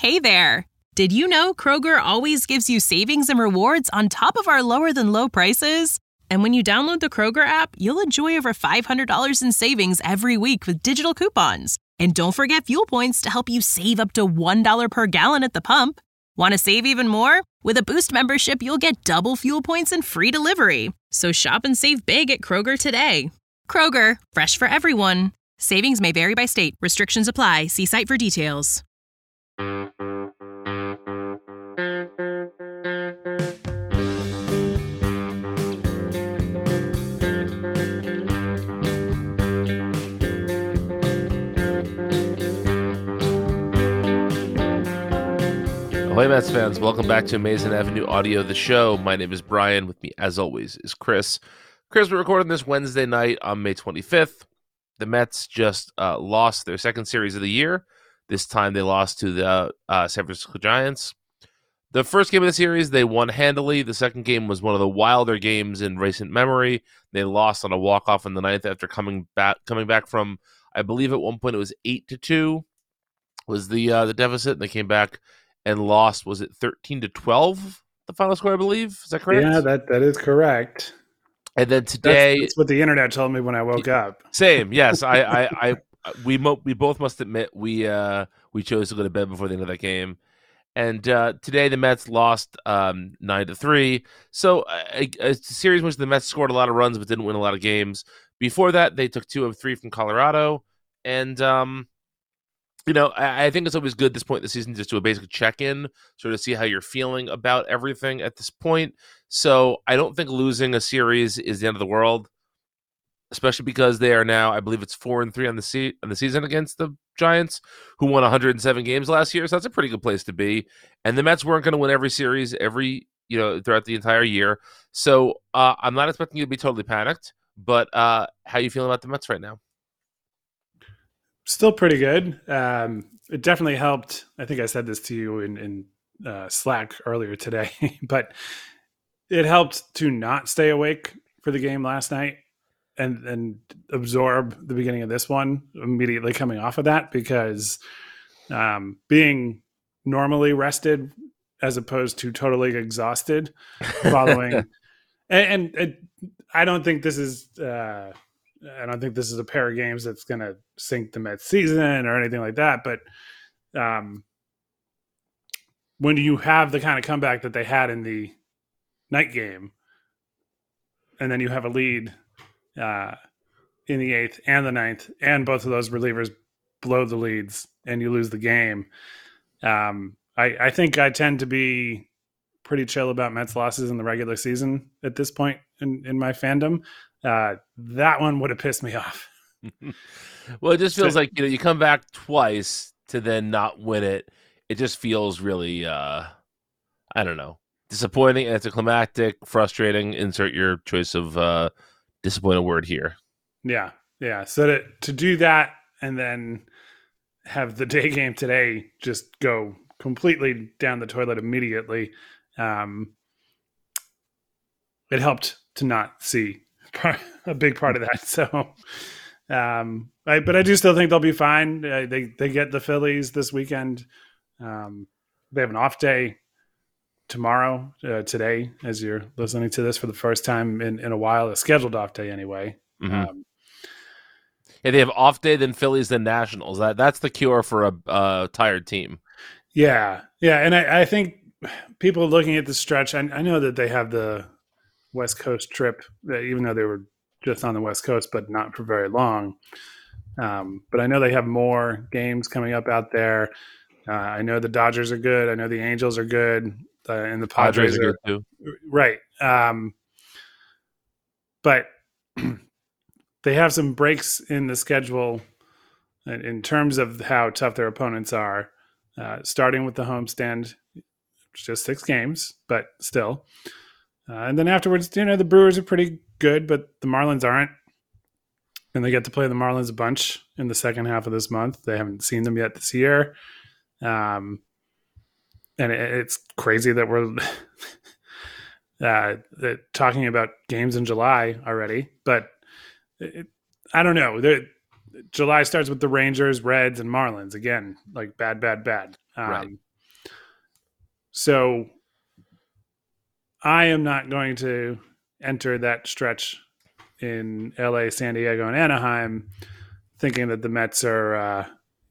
Hey there! Did you know Kroger always gives you savings and rewards on top of our lower-than-low prices? And when you download the Kroger app, you'll enjoy over $500 in savings every week with digital coupons. And don't forget fuel points to help you save up to $1 per gallon at the pump. Want to save even more? With a Boost membership, you'll get double fuel points and free delivery. So shop and save big at Kroger today. Kroger, fresh for everyone. Savings may vary by state. Restrictions apply. See site for details. Ahoy, Mets fans. Welcome back to Amazing Avenue Audio, the show. My name is Brian. With me, as always, is Chris. Chris, we're recording this Wednesday night on May 25th. The Mets just lost their second series of the year. This time they lost to the San Francisco Giants. The first game of the series, they won handily. The second game was one of the wilder games in recent memory. They lost on a walk-off in the ninth after coming back from, I believe at one point it was 8-2 was the deficit, and they came back and lost, was it 13-12, the final score, I believe? Is that correct? Yeah, that is correct. And then today... That's what the internet told me when I woke up. Same, yes. We both must admit we chose to go to bed before the end of that game. And today the Mets lost 9-3. So a series in which the Mets scored a lot of runs but didn't win a lot of games. Before that, they took 2 of 3 from Colorado. And... I think it's always good at this point in the season just to do a basic check-in, sort of see how you're feeling about everything at this point. So I don't think losing a series is the end of the world, especially because they are now, I believe it's 4-3 on the season against the Giants, who won 107 games last year. So that's a pretty good place to be. And the Mets weren't going to win every series throughout the entire year. So I'm not expecting you to be totally panicked, but how are you feeling about the Mets right now? Still pretty good. It definitely helped. I think I said this to you in Slack earlier today, but it helped to not stay awake for the game last night and absorb the beginning of this one immediately coming off of that, because being normally rested as opposed to totally exhausted following and I don't think this is a pair of games that's going to sink the Mets season or anything like that. But when you have the kind of comeback that they had in the night game, and then you have a lead in the 8th and the 9th, and both of those relievers blow the leads and you lose the game, I think I tend to be pretty chill about Mets losses in the regular season at this point in my fandom. That one would have pissed me off. Well, it just feels like you come back twice to then not win it. It just feels really, I don't know, disappointing, anticlimactic, frustrating. Insert your choice of disappointing word here. Yeah. So to do that and then have the day game today just go completely down the toilet immediately, it helped to not see a big part of that. So, but I do still think they'll be fine. They get the Phillies this weekend. They have an off day tomorrow, today, as you're listening to this for the first time in a while, a scheduled off day anyway. Mm-hmm. They have off day, then Phillies, then Nationals. That's the cure for a tired team. Yeah. And I think people looking at the stretch, I know that they have the West Coast trip, even though they were just on the West Coast, but not for very long. But I know they have more games coming up out there. I know the Dodgers are good. I know the Angels are good. And the Padres are good too. Right. But they have some breaks in the schedule in terms of how tough their opponents are, starting with the homestand. It's just 6 games, but still. And then afterwards, the Brewers are pretty good, but the Marlins aren't. And they get to play the Marlins a bunch in the second half of this month. They haven't seen them yet this year. And it's crazy that we're talking about games in July already. But I don't know. July starts with the Rangers, Reds, and Marlins. Again, like bad. Right. So I am not going to enter that stretch in LA, San Diego, and Anaheim thinking that the Mets are,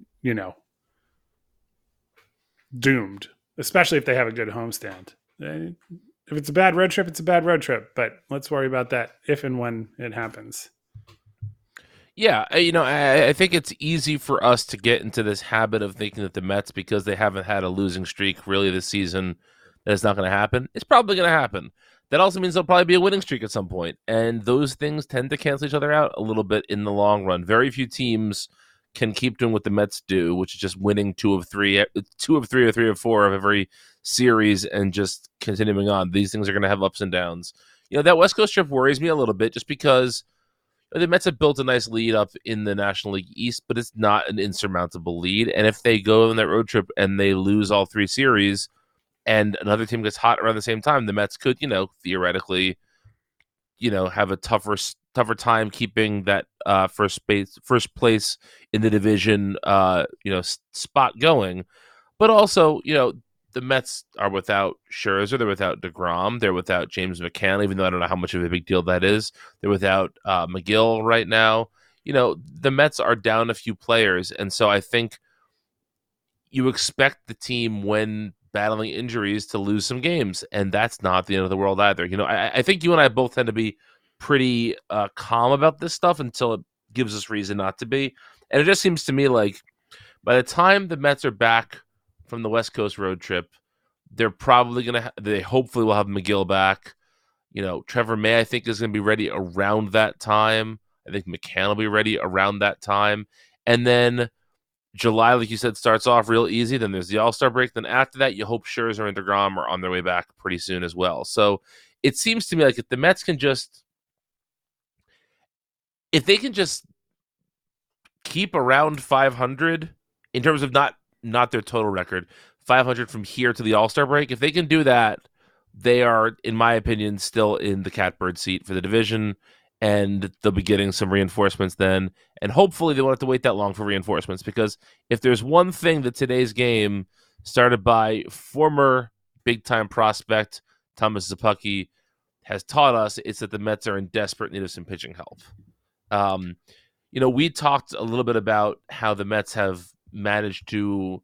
doomed, especially if they have a good homestand. If it's a bad road trip, it's a bad road trip. But let's worry about that if and when it happens. Yeah, I think it's easy for us to get into this habit of thinking that the Mets, because they haven't had a losing streak really this season, that it's not going to happen. It's probably going to happen. That also means there'll probably be a winning streak at some point, and those things tend to cancel each other out a little bit in the long run. Very few teams can keep doing what the Mets do, which is just winning two of three or three of four of every series and just continuing on. These things are going to have ups and downs. That West Coast trip worries me a little bit just because the Mets have built a nice lead up in the National League East, but it's not an insurmountable lead. And if they go on that road trip and they lose all three series and another team gets hot around the same time, the Mets could, theoretically, have a tougher time keeping that first place in the division, spot going. But also, the Mets are without Scherzer, they're without DeGrom, they're without James McCann, even though I don't know how much of a big deal that is. They're without McGill right now. The Mets are down a few players, and so I think you expect the team, when battling injuries, to lose some games, and that's not the end of the world either. I think you and I both tend to be pretty calm about this stuff until it gives us reason not to be. And it just seems to me like by the time the Mets are back from the West Coast road trip, they're probably going to they hopefully will have McGill back. Trevor May, I think, is going to be ready around that time. I think McCann will be ready around that time. And then July, like you said, starts off real easy. Then there's the All-Star break. Then after that, you hope Scherzer and DeGrom are on their way back pretty soon as well. So it seems to me like if the Mets can just keep around 500 in terms of not their total record, 500 from here to the All-Star break, if they can do that, they are, in my opinion, still in the catbird seat for the division, and they'll be getting some reinforcements then. And hopefully they won't have to wait that long for reinforcements, because if there's one thing that today's game, started by former big-time prospect Thomas Szapucki, has taught us, it's that the Mets are in desperate need of some pitching help. We talked a little bit about how the Mets have managed to,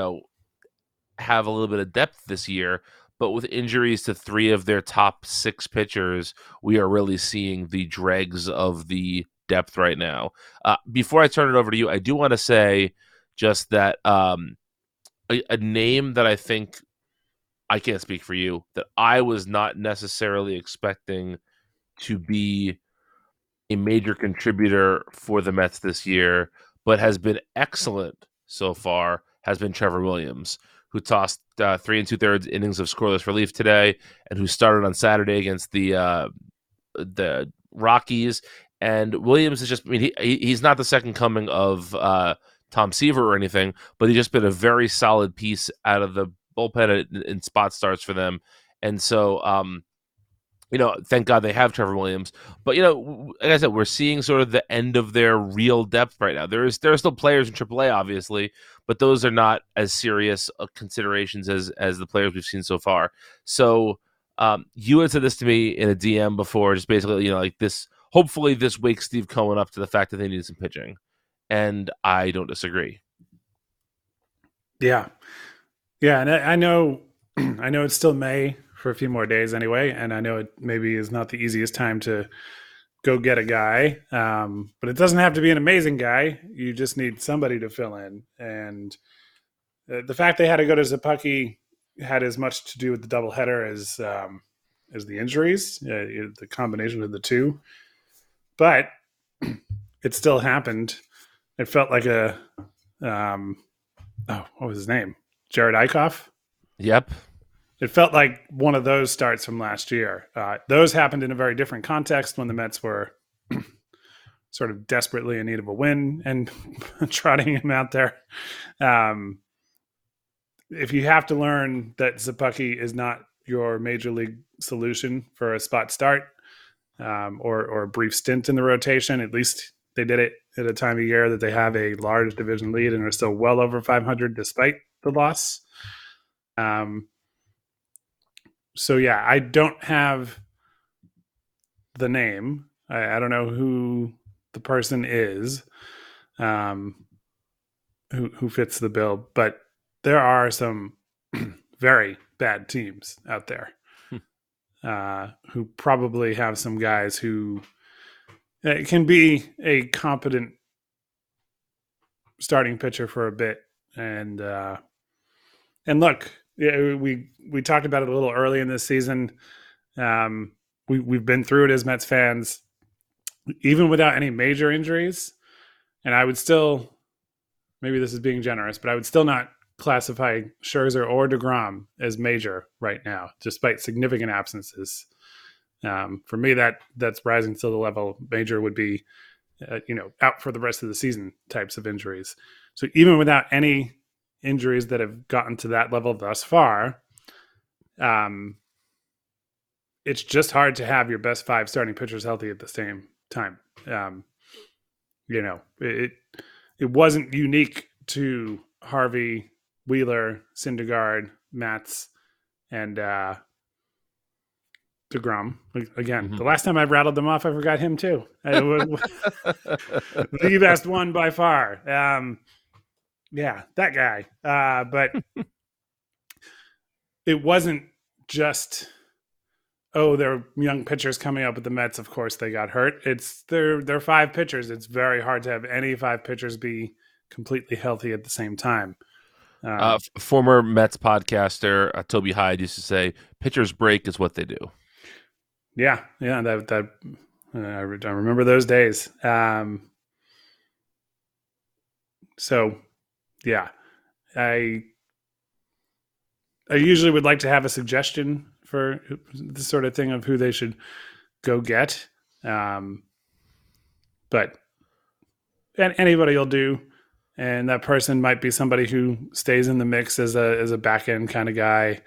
have a little bit of depth this year, but with injuries to three of their top six pitchers, we are really seeing the dregs of the depth right now. Before I turn it over to you, I do want to say just that a name that I think, I can't speak for you, that I was not necessarily expecting to be a major contributor for the Mets this year, but has been excellent so far, has been Trevor Williams, who tossed 3 2/3 innings of scoreless relief today, and who started on Saturday against the Rockies. And Williams is just, he's not the second coming of Tom Seaver or anything, but he's just been a very solid piece out of the bullpen in spot starts for them. And so, thank God they have Trevor Williams. But, like I said, we're seeing sort of the end of their real depth right now. There are still players in AAA, obviously, but those are not as serious considerations as the players we've seen so far. So you had said this to me in a DM before, just basically, like this, hopefully this wakes Steve Cohen up to the fact that they need some pitching. And I don't disagree. Yeah. Yeah, and I know it's still May for a few more days anyway, and I know it maybe is not the easiest time to go get a guy, but it doesn't have to be an amazing guy. You just need somebody to fill in, and the fact they had to go to Szapucki had as much to do with the doubleheader as the injuries, the combination of the two. But it still happened. It felt like a what was his name? Jared Eichhoff? Yep. It felt like one of those starts from last year. Those happened in a very different context when the Mets were sort of desperately in need of a win and trotting him out there. If you have to learn that Szapucki is not your major league solution for a spot start or a brief stint in the rotation, at least they did it at a time of year that they have a large division lead and are still well over 500 despite the loss. So yeah, I don't have the name. I don't know who the person is, who fits the bill, but there are some very bad teams out there who probably have some guys who can be a competent starting pitcher for a bit. And look, we talked about it a little early in this season. We've been through it as Mets fans, even without any major injuries. And I would still, maybe this is being generous, but I would still not classify Scherzer or DeGrom as major right now, despite significant absences. For me, that's rising to the level major would be, out for the rest of the season types of injuries. So even without any injuries that have gotten to that level thus far, it's just hard to have your best 5 starting pitchers healthy at the same time. It wasn't unique to Harvey, Wheeler, Syndergaard, Matz, and DeGrom. Again, the last time I rattled them off, I forgot him too. The best one by far. Yeah, that guy. But it wasn't just, there are young pitchers coming up with the Mets. Of course, they got hurt. They're 5 pitchers. It's very hard to have any 5 pitchers be completely healthy at the same time. Former Mets podcaster Toby Hyde used to say, "Pitchers break is what they do." Yeah, that I remember those days. So, yeah, I usually would like to have a suggestion for this sort of thing of who they should go get, but anybody will do. And that person might be somebody who stays in the mix as a back end kind of guy,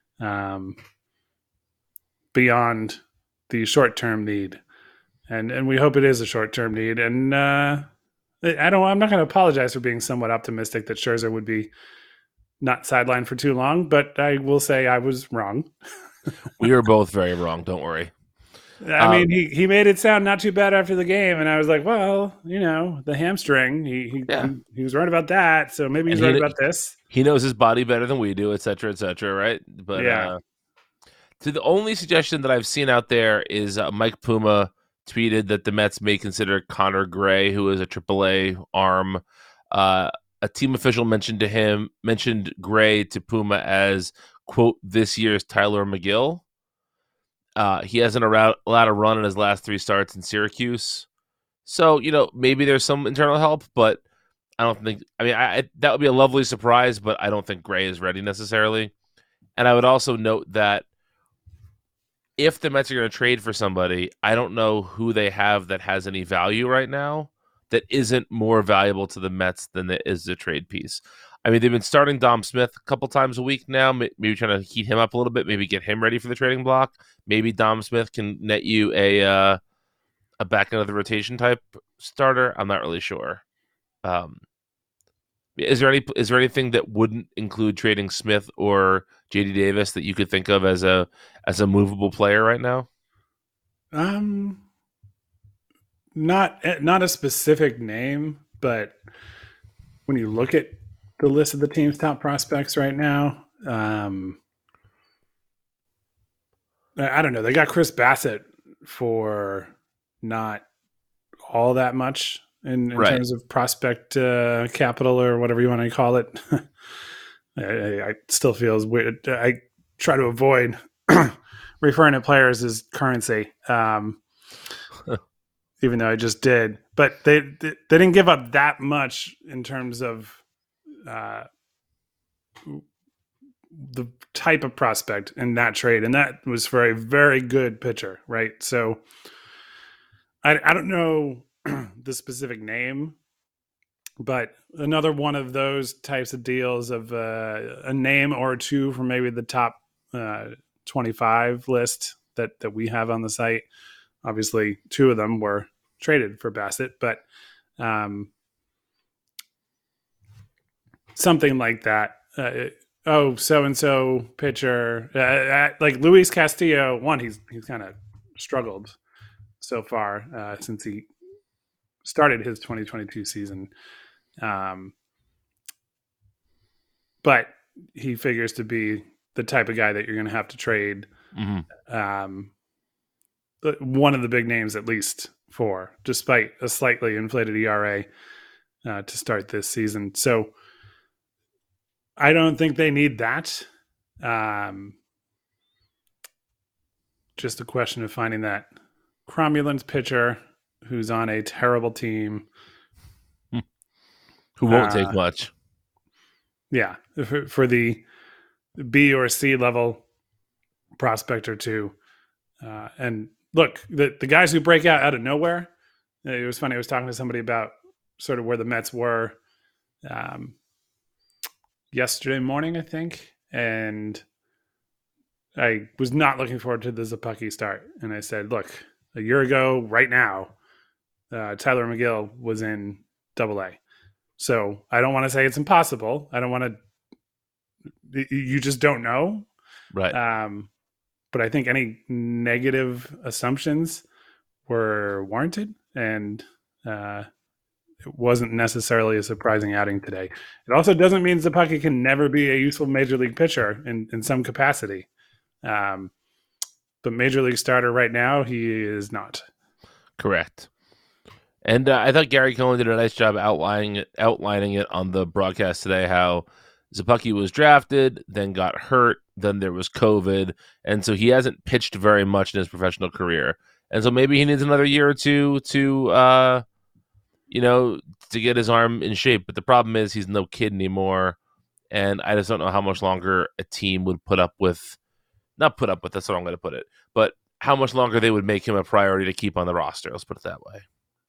beyond the short term need, and we hope it is a short term need. And I'm not going to apologize for being somewhat optimistic that Scherzer would be not sidelined for too long, but I will say I was wrong. We were both very wrong. Don't worry. I mean, he made it sound not too bad after the game, and I was like, well, the hamstring, he was right about that, so maybe he's right about this. He knows his body better than we do, et cetera, right? But yeah. So the only suggestion that I've seen out there is Mike Puma tweeted that the Mets may consider Connor Gray, who is a AAA arm. A team official mentioned Gray to Puma as, quote, this year's Tyler McGill. He hasn't allowed a run in his last 3 starts in Syracuse. So, maybe there's some internal help, but I don't think, that would be a lovely surprise, but I don't think Gray is ready necessarily. And I would also note that if the Mets are going to trade for somebody, I don't know who they have that has any value right now that isn't more valuable to the Mets than it is the trade piece. I mean, they've been starting Dom Smith a couple times a week now, maybe trying to heat him up a little bit, maybe get him ready for the trading block. Maybe Dom Smith can net you a back end of the rotation type starter. I'm not really sure. Is there anything that wouldn't include trading Smith or JD Davis that you could think of as a movable player right now? Not a specific name, but when you look at the list of the team's top prospects right now, I don't know. They got Chris Bassett for not all that much in terms of prospect capital or whatever you want to call it. I still feels weird. I try to avoid referring to players as currency, even though I just did. But they didn't give up that much in terms of the type of prospect in that trade, and that was for a very good pitcher, right? So I don't know the specific name, but another one of those types of deals of a name or two from maybe the top 25 list that we have on the site. Obviously, 2 of them were traded for Bassett, but something like that. so-and-so pitcher. Like Luis Castillo, he's kind of struggled so far since he started his 2022 season. But he figures to be the type of guy that you're going to have to trade one of the big names at least for, despite a slightly inflated ERA to start this season. So I don't think they need that. Just a question of finding that cromulent pitcher who's on a terrible team. Who won't take much. Yeah, for the B or C level prospect or two. And look, the guys who break out of nowhere, it was funny. I was talking to somebody about sort of where the Mets were yesterday morning, I think. And I was not looking forward to the Szapucki start. And I said, look, a year ago, right now, Tyler McGill was in AA. So I don't want to say it's impossible. I don't want to, you just don't know. Right. But I think any negative assumptions were warranted, and it wasn't necessarily a surprising outing today. It also doesn't mean Szapucki can never be a useful major league pitcher in some capacity. But major league starter right now, he is not. Correct. And I thought Gary Cohen did a nice job outlining it on the broadcast today, how Szapucki was drafted, then got hurt, then there was COVID, and so he hasn't pitched very much in his professional career. And so maybe he needs another year or two to get his arm in shape. But the problem is he's no kid anymore, and I just don't know how much longer a team would that's not how I'm going to put it, but how much longer they would make him a priority to keep on the roster. Let's put it that way.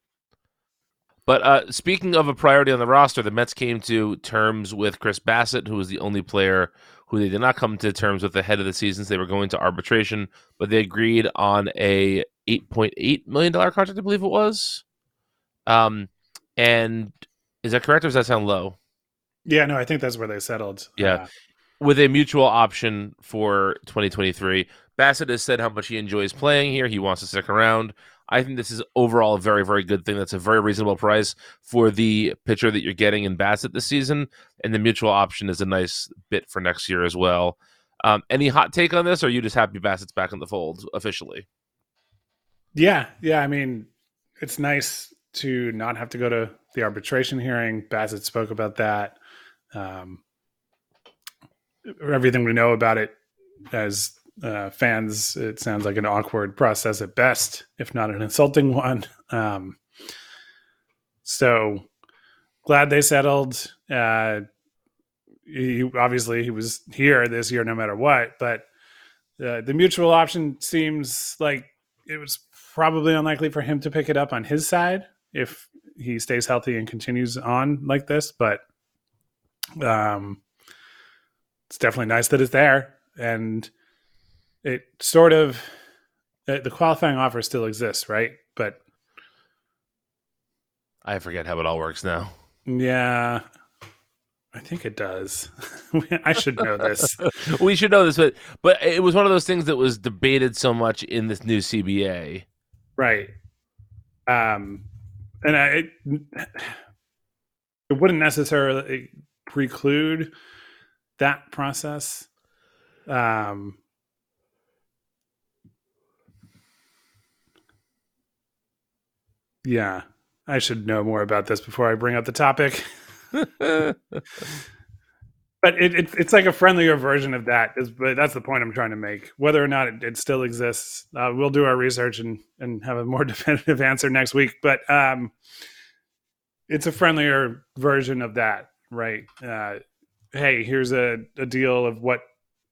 But speaking of a priority on the roster, the Mets came to terms with Chris Bassitt, who was the only player who they did not come to terms with ahead of the season. So they were going to arbitration, but they agreed on a $8.8 million contract, I believe it was. And is that correct, or does that sound low? Yeah, no, I think that's where they settled. Yeah. With a mutual option for 2023. Bassitt has said how much he enjoys playing here. He wants to stick around. I think this is overall a very, very good thing. That's a very reasonable price for the pitcher that you're getting in Bassitt this season, and the mutual option is a nice bit for next year as well. Any hot take on this, or are you just happy Bassitt's back in the fold officially? Yeah. I mean, it's nice to not have to go to the arbitration hearing. Bassitt spoke about that. Everything we know about it as fans, it sounds like an awkward process at best, if not an insulting one. So glad they settled. He was here this year no matter what, but the mutual option seems like it was probably unlikely for him to pick it up on his side if he stays healthy and continues on like this. But it's definitely nice that it's there. And it sort of, the qualifying offer still exists, right? But I forget how it all works now. Yeah, I think it does. I should know this. We should know this, but it was one of those things that was debated so much in this new CBA. Right. And it wouldn't necessarily preclude that process. Yeah, I should know more about this before I bring up the topic. But it's like a friendlier version of that. But that's the point I'm trying to make. Whether or not it still exists, we'll do our research and have a more definitive answer next week. But it's a friendlier version of that, right? Hey, here's a deal of what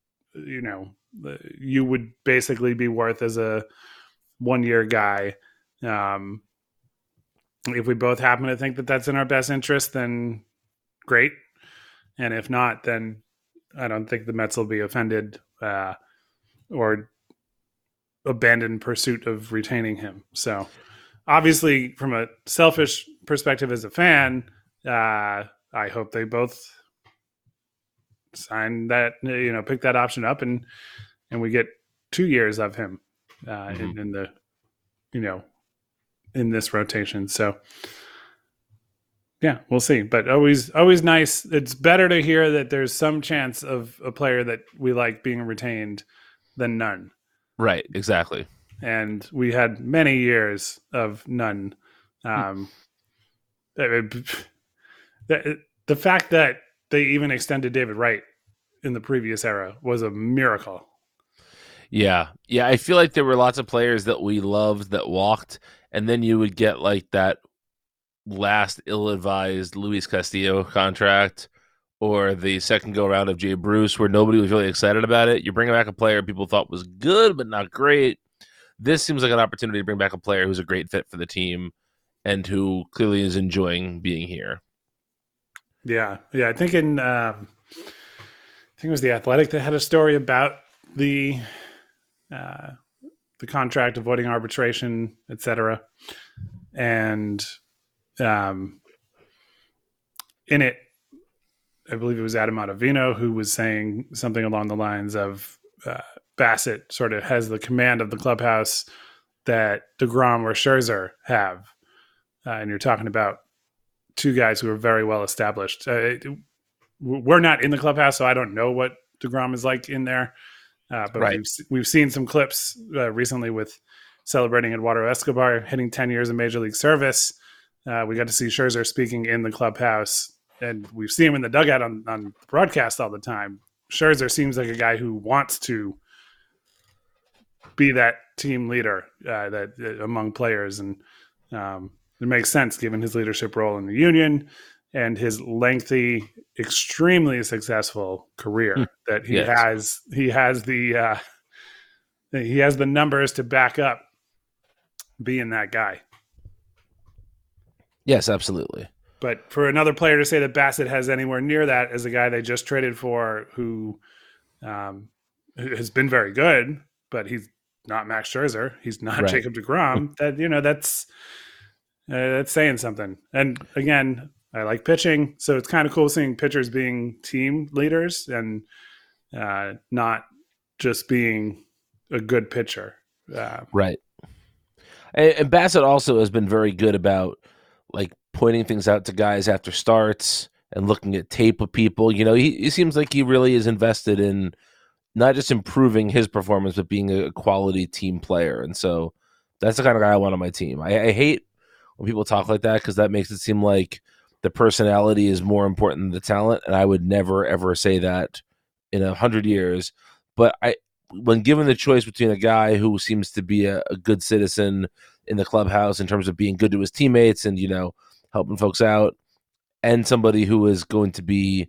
you would basically be worth as a 1-year guy. If we both happen to think that that's in our best interest, then great. And if not, then I don't think the Mets will be offended or abandon pursuit of retaining him. So obviously, from a selfish perspective as a fan, I hope they both sign that, pick that option up, and we get 2 years of him in the, in this rotation. So yeah, we'll see. But always nice. It's better to hear that there's some chance of a player that we like being retained than none. Right, exactly. And we had many years of none. The fact that they even extended David Wright in the previous era was a miracle. Yeah. I feel like there were lots of players that we loved that walked, and then you would get like that last ill-advised Luis Castillo contract, or the second go-around of Jay Bruce, where nobody was really excited about it. You're bringing back a player people thought was good but not great. This seems like an opportunity to bring back a player who's a great fit for the team and who clearly is enjoying being here. Yeah. I think it was The Athletic that had a story about the contract, avoiding arbitration, etc. And in it, I believe it was Adam Ottavino who was saying something along the lines of Bassett sort of has the command of the clubhouse that DeGrom or Scherzer have. And you're talking about two guys who are very well established. We're not in the clubhouse, so I don't know what DeGrom is like in there. But right. we've seen some clips recently with celebrating Eduardo Escobar hitting 10 years of Major League service. We got to see Scherzer speaking in the clubhouse, and we've seen him in the dugout on broadcast all the time. Scherzer seems like a guy who wants to be that team leader that among players, and it makes sense given his leadership role in the union and his lengthy, extremely successful career that he has. He has the numbers to back up being that guy. Yes, absolutely. But for another player to say that Bassett has anywhere near that as a guy they just traded for who has been very good, but he's not Max Scherzer. He's not right. Jacob deGrom. That's saying something. And again, I like pitching, so it's kind of cool seeing pitchers being team leaders and not just being a good pitcher. Right. And Bassett also has been very good about like pointing things out to guys after starts and looking at tape of people. He seems like he really is invested in not just improving his performance, but being a quality team player. And so that's the kind of guy I want on my team. I hate when people talk like that because that makes it seem like the personality is more important than the talent. And I would never, ever say that in 100 years. But when given the choice between a guy who seems to be a good citizen in the clubhouse in terms of being good to his teammates and, helping folks out, and somebody who is going to be,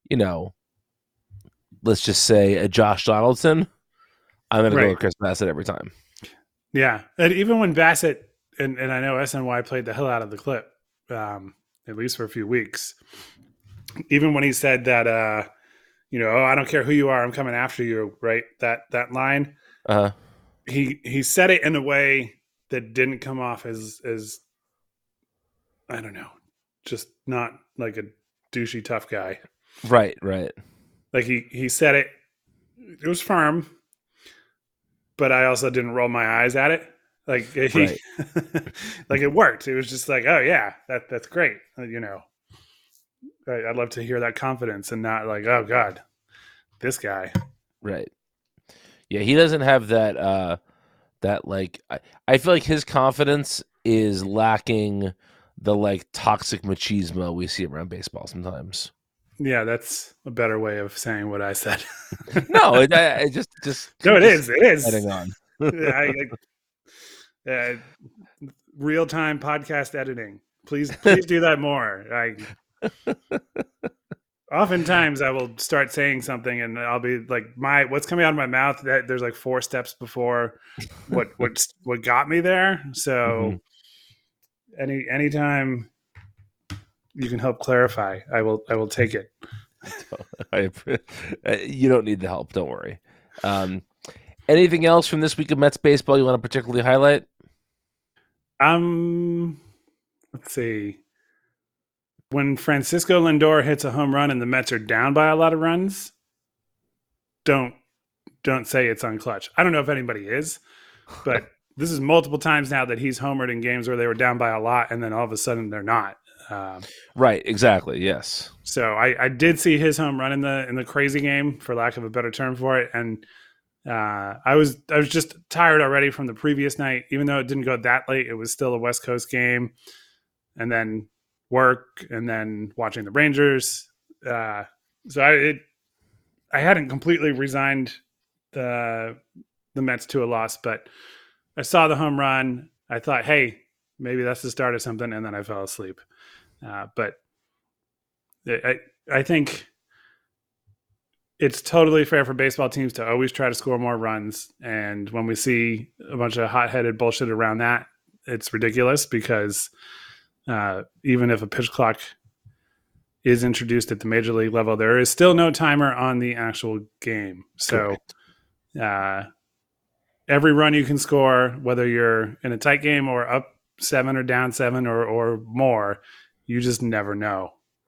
let's just say a Josh Donaldson, I'm going to go with Chris Bassett every time. Yeah. And even when Bassett, and I know SNY played the hell out of the clip, at least for a few weeks, even when he said that, I don't care who you are, I'm coming after you, right? That line, he said it in a way that didn't come off as I don't know, just not like a douchey tough guy. Right. Like he said it was firm, but I also didn't roll my eyes at it. Like like it worked. It was just like, oh yeah, that's great. I'd love to hear that confidence and not like, oh God, this guy. Right. Yeah, he doesn't have that like I feel like his confidence is lacking the like toxic machismo we see around baseball sometimes. Yeah, that's a better way of saying what I said. No, it just no, it is. It is. Heading on. Real-time podcast editing. Please do that more. Oftentimes I will start saying something and I'll be like, what's coming out of my mouth, that there's like 4 steps before what got me there. So anytime you can help clarify, I will take it. You don't need the help. Don't worry. Anything else from this week of Mets baseball you want to particularly highlight? Let's see. When Francisco Lindor hits a home run and the Mets are down by a lot of runs, don't say it's unclutch. I don't know if anybody is, but this is multiple times now that he's homered in games where they were down by a lot, and then all of a sudden they're not. Right, exactly. Yes. So I did see his home run in the crazy game, for lack of a better term for it, and I was just tired already from the previous night. Even though it didn't go that late, it was still a West Coast game, and then work, and then watching the Rangers. So I hadn't completely resigned the Mets to a loss, but I saw the home run. I thought, hey, maybe that's the start of something, and then I fell asleep. But I think it's totally fair for baseball teams to always try to score more runs. And when we see a bunch of hot-headed bullshit around that, it's ridiculous, because even if a pitch clock is introduced at the major league level, there is still no timer on the actual game. So every run you can score, whether you're in a tight game or up 7 or down 7 or more, you just never know.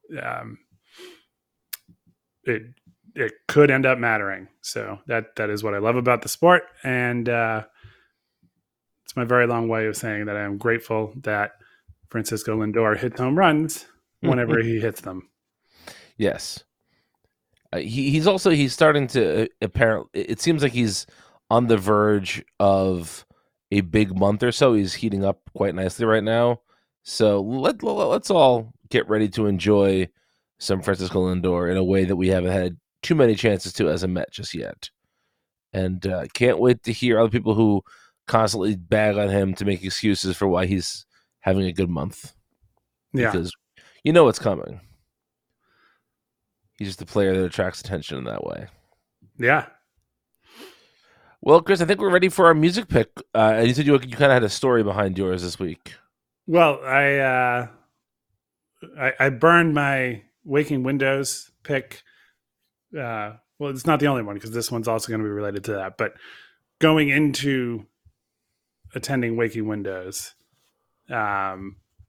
It could end up mattering. So that is what I love about the sport. And it's my very long way of saying that I am grateful that Francisco Lindor hits home runs whenever he hits them. Yes. He's starting to apparently, it seems like he's on the verge of a big month or so. He's heating up quite nicely right now. So let's all get ready to enjoy some Francisco Lindor in a way that we haven't had too many chances to as a Met just yet. And can't wait to hear other people who constantly bag on him to make excuses for why he's having a good month. Yeah. Because you know what's coming. He's just a player that attracts attention in that way. Yeah. Well, Chris, I think we're ready for our music pick. And you said you kind of had a story behind yours this week. Well, I burned my Waking Windows pick. Well, it's not the only one, because this one's also going to be related to that. But going into attending Waking Windows, I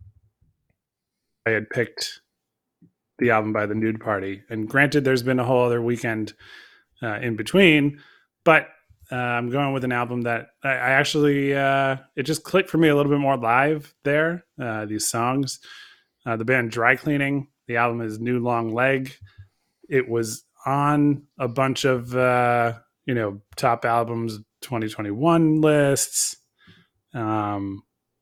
had picked the album by the Nude Party. And granted, there's been a whole other weekend in between, but I'm going with an album that I actually, it just clicked for me a little bit more live there, these songs. The band Dry Cleaning, the album is New Long Leg. It was on a bunch of, top albums 2021 lists. And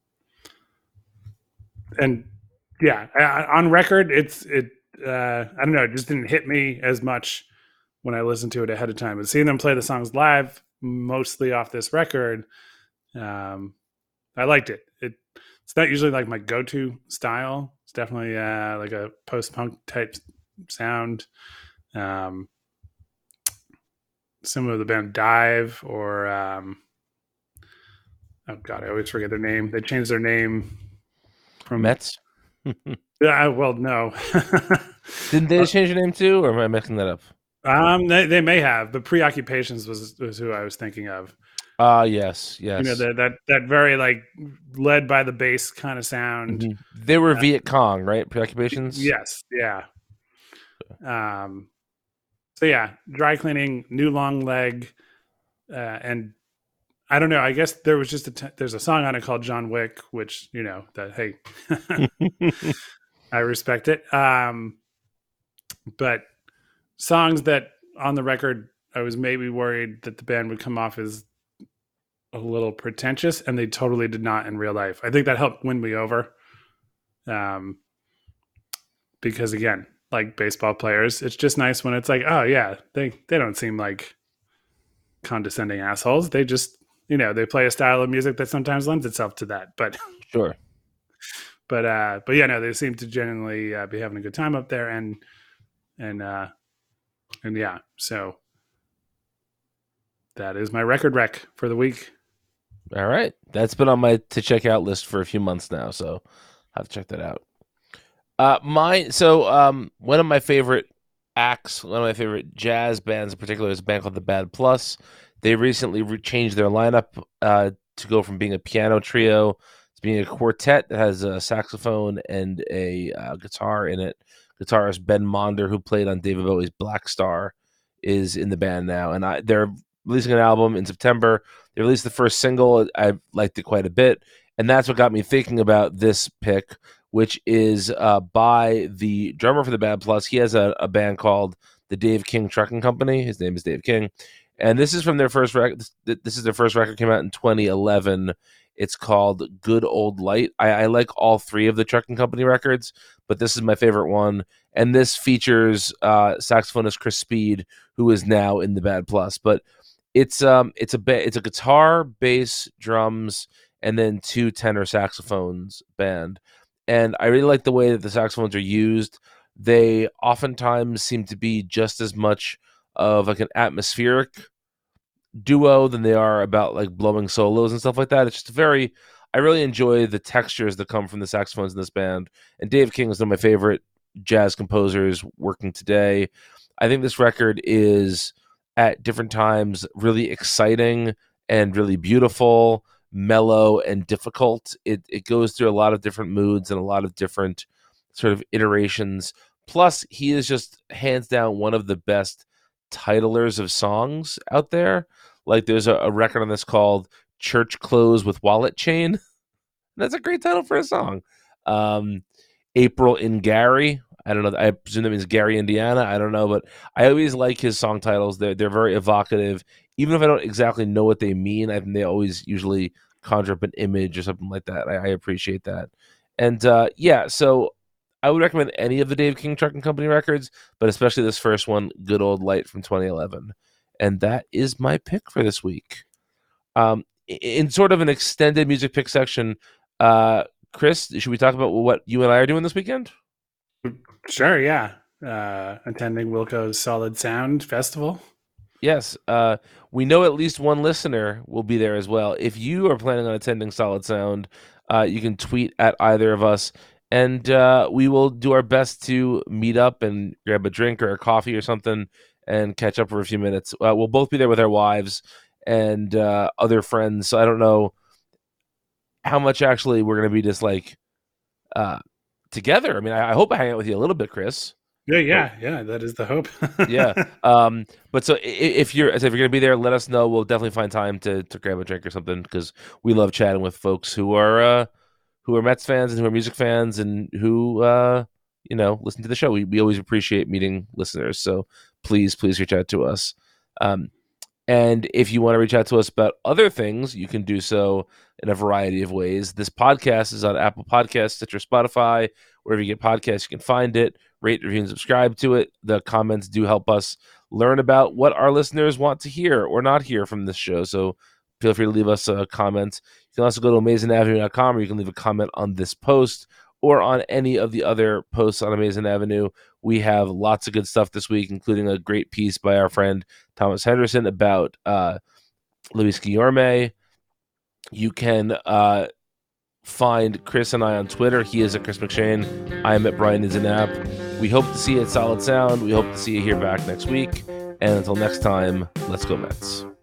yeah, on record, I don't know, it just didn't hit me as much when I listened to it ahead of time. But seeing them play the songs live, mostly off this record, I liked it. It's not usually like my go-to style. It's definitely like a post-punk type sound. Similar to the band Dive, or oh god, I always forget their name. They changed their name from Mets. Well, no. Didn't they change their name too, or am I messing that up? They may have, but Preoccupations was who I was thinking of. Yes. That very like led by the bass kind of sound. Mm-hmm. They were Viet Cong, right? Preoccupations. Yes, yeah. So yeah, Dry Cleaning, New Long Leg, and I don't know. I guess there was just there's a song on it called John Wick, which that hey, I respect it. But songs that on the record, I was maybe worried that the band would come off as a little pretentious, and they totally did not in real life. I think that helped win me over. Because again, like baseball players, it's just nice when it's like, oh yeah, they don't seem like condescending assholes. They just, they play a style of music that sometimes lends itself to that. But sure. But yeah, no, they seem to genuinely be having a good time up there, and yeah, so that is my record rec for the week. All right, that's been on my to check out list for a few months now, so I'll have to check that out. One of my favorite acts, one of my favorite jazz bands in particular, is a band called The Bad Plus. They recently changed their lineup to go from being a piano trio to being a quartet that has a saxophone and a guitar in it. Guitarist Ben Monder, who played on David Bowie's Black Star, is in the band now, and they're releasing an album in September. They released the first single. I liked it quite a bit, and that's what got me thinking about this pick, which is by the drummer for the Bad Plus. He has a band called the Dave King Trucking Company. His name is Dave King, and this is from their first record. This is their first record, came out in 2011. It's called Good Old Light. I like all three of the Trucking Company records, but this is my favorite one. And this features saxophonist Chris Speed, who is now in the Bad Plus. But it's a guitar, bass, drums, and then 2 tenor saxophones band. And I really like the way that the saxophones are used. They oftentimes seem to be just as much of like an atmospheric duo than they are about like blowing solos and stuff like that. It's just I really enjoy the textures that come from the saxophones in this band. And Dave King is one of my favorite jazz composers working today. I think this record is at different times really exciting and really beautiful, mellow and difficult. It goes through a lot of different moods and a lot of different sort of iterations. Plus, he is just hands down one of the best titlers of songs out there. Like there's a record on this called Church Clothes with Wallet Chain. That's a great title for a song. April in Gary. I don't know. I presume that means Gary, Indiana. I don't know, but I always like his song titles. They're very evocative. Even if I don't exactly know what they mean, I think they always usually conjure up an image or something like that. I appreciate that. And so I would recommend any of the Dave King Trucking Company records, but especially this first one, Good Old Light from 2011. And that is my pick for this week. In sort of an extended music pick section, Chris, should we talk about what you and I are doing this weekend? Sure, yeah. Attending Wilco's Solid Sound Festival. Yes. We know at least one listener will be there as well. If you are planning on attending Solid Sound, you can tweet at either of us, and we will do our best to meet up and grab a drink or a coffee or something and catch up for a few minutes. We'll both be there with our wives and other friends. So I don't know how much actually we're going to be just like together. I mean, I hope I hang out with you a little bit, Chris. Yeah. That is the hope. Yeah. But so if you're going to be there, let us know. We'll definitely find time to grab a drink or something, because we love chatting with folks who are Mets fans and who are music fans and who listen to the show. We always appreciate meeting listeners. So please reach out to us. And if you want to reach out to us about other things, you can do so in a variety of ways. This podcast is on Apple Podcasts, Stitcher, Spotify, wherever you get podcasts, you can find it. Rate, review, and subscribe to it. The comments do help us learn about what our listeners want to hear or not hear from this show. So feel free to leave us a comment. You can also go to AmazingAvenue.com, or you can leave a comment on this post or on any of the other posts on Amazing Avenue. We have lots of good stuff this week, including a great piece by our friend Thomas Henderson about Luis Guillorme. You can find Chris and I on Twitter. He is at Chris McShane. I am at Brian Izanab. We hope to see you at Solid Sound. We hope to see you here back next week. And until next time, let's go Mets.